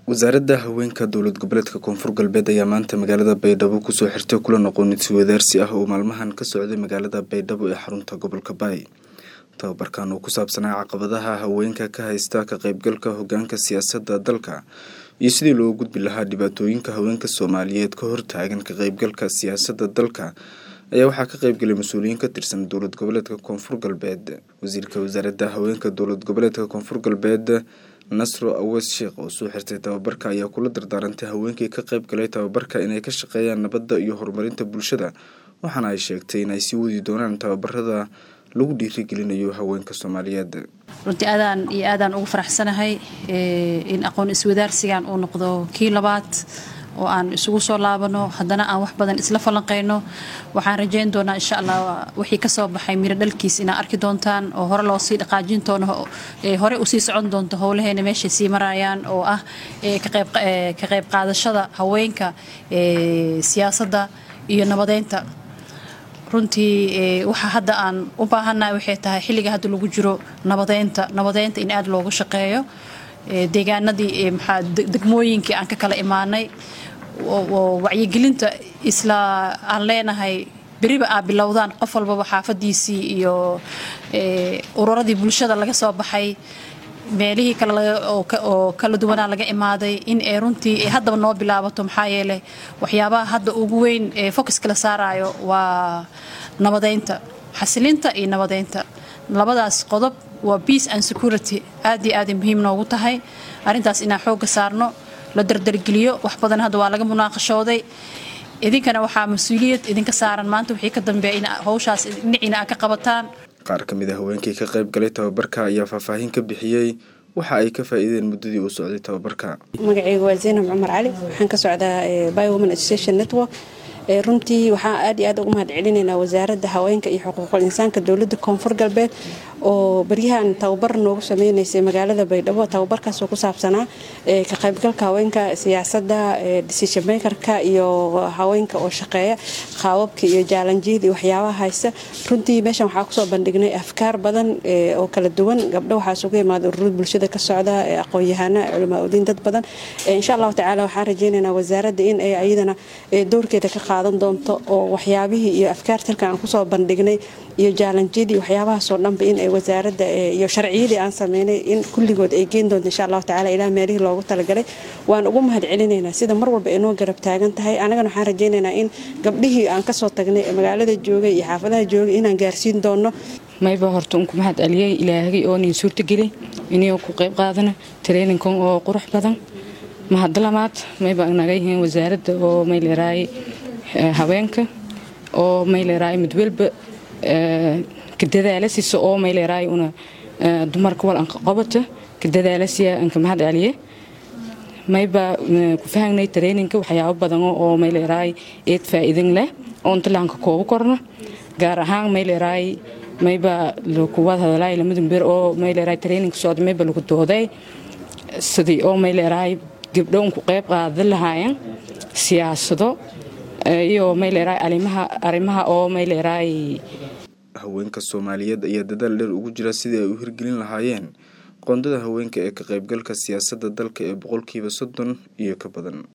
wasaaradda haweenka dowlad goboleedka koonfur galbeed ayaa maanta magaalada Baydhabo kusoo xirtay kulan aqoonsi wadaarsi ah oo maalmahan ka socday magaalada Baydhabo ee xarunta gobolka Baay. tababarkan oo ku saabsanaa caqabadaha haweenka ka haysta ka qaybgalka hoggaanka siyaasadda dalka iyo sidii loo gudbi lahaa dhibaatooyinka haweenka Soomaaliyeed ka hortaagan ka qaybgalka siyaasadda dalka ayaa waxaa ka qaybgalay mas'uuliyiin ka tirsan dowlad goboleedka koonfur galbeed. wasiirka wasaaradda haweenka dowlad goboleedka koonfur galbeed Nasro Awas Sheekh oo soo xirtay tababarka ayaa kula dardaarantay haweenkii ka qayb galay tababarka inay ka shaqeeyaan nabadda iyo horumarinta bulshada, waxaana ay sheegtay inay sii wadi doonaan tababarada lagu dhiirigelinayo haweenka Soomaaliyeed. runtii aadaan ugu faraxsanahay in aqoon iswadaarsigan uu noqdo kii labaad oo aan isugu soo laabano, haddana aan wax badan isla falanqeyno. waxaan rajayn doonaa insha Allah wixii ka soo baxay miro dhalkiis inaa arki doontaan oo hore loo sii dhaqaajin doono, hore u sii socon doonto howlaheena meesha sii marayaan oo ah ka qayb qaadashada haweenka siyaasadda iyo nabadeynta. runtii waxa hadda aan u baahanahay waxay tahay xilliga hadda lagu jiro nabadeynta in aad loogu shaqeeyo. deegaanadii degmooyinkii aan ka kala imaanay oo wacyigelinta isla aan leenahay beriba aa bilowdaan qof walbaba xaafadiisii iyo ururadii bulshada laga soo baxay meelihii kale oo kala duwanaa laga imaaday in ay runtii haddaba noo bilaabato. maxaa yeelay waxyaabaha hadda ugu weyn ee focuska la saarayo waa nabadeynta, xasilinta iyo nabadeynta. labadaas qodob waa peace and security. aad iyo aad muhiim noogu tahay arrintaas inaan xoogga saarno, la dardargeliyo. wax badan hadda waa laga munaaqashooday, idinkana waxaa mas-uuliyad idinka saaran maanta wixii ka dambeeya in hawshaas dhinacina aad ka qabataan. qaar ka mid ah haweenkii ka qayb galay tababarka ayaa faahfaahin ka bixiyey waxa ay ka faa'iideen muddadii uu socday tababarka. magacaygu waa Zainab Cumar Cali, waxaan ka socdaa Bay Women Association Network. runtii waxaan aad iyo aad ugu mahadcelinaynaa wasaaradda haweenka iyo xuquuqul insaanka dowladda koonfur galbeed oo baryahan tababar noogu sameynaysay magaalada Baydhabo. tababarkaas oo ku saabsanaa ka qaybgalka haweenka siyaasadda, decision makerka iyo haweenka oo shaqeeya qaababka iyo jaalanjiyada iyo waxyaabaha haysta. runtii meeshan waxaa kusoo bandhignay afkaar badan oo kala duwan. gabdho waxaa isugu yimaada ururada bulshada ka socda, aqoon-yahano, culamaa udiin, dad badan. insha allahu tacaala waxaan rajaynaynaa wasaaradda in ay ayadana doorkeeda ka qaadan doonto oo waxyaabihii iyo afkaarta halkan aan kusoo bandhignay iyo jaalanjiyadii waxyaabahaasoo dhanba in ay wasaaradda iyo sharciyadii aan sameynay in kulligood ay geen doonto insha allahu tacaala ilaa meelihii loogu talagalay. waan ugu mahadcelinaynaa sida mar walba ay noo garab taagan tahay. anagana waxaan rajaynaynaa in gabdhihii aan kasoo tagnay magaalada joogay iyo xaafadaha joogay inaan gaarsiin doono. mayba horta unku mahad celiyey ilaahagay oo niin suurtagelay inay ku qayb qaadana traininkan oo qurux badan. mahadlamaad mayba naga yihiin wasaaradda oo mayleeraay haweenka oo mayleeraay mid walba ka dadaalasiisa oo mayleeraay una dumarka wal aan qabata ka dadaalasiya aan ka mahad celiye. mayba ku fahanay traininka waxyaabo badan oo mayleeraay eed faa'iidan leh oo inta laan ka koobo korno, gaar ahaan mayleeraay mayba ku wada hadalay lamadan bir oo mayleeraay traininka soo mayba lagu dooday sidii oo mayleeraay gabdhoon ku qayb qaadan lahaayeen siyaasado iyo mayleeraay arrimaha oo mayleeraay. haweenka Soomaaliyeed ayaa dadaal dheer ugu jira sidii ay u hirgelin lahaayeen qoondada haweenka ee ka qaybgalka siyaasadda dalka ee 30% iyo ka badan.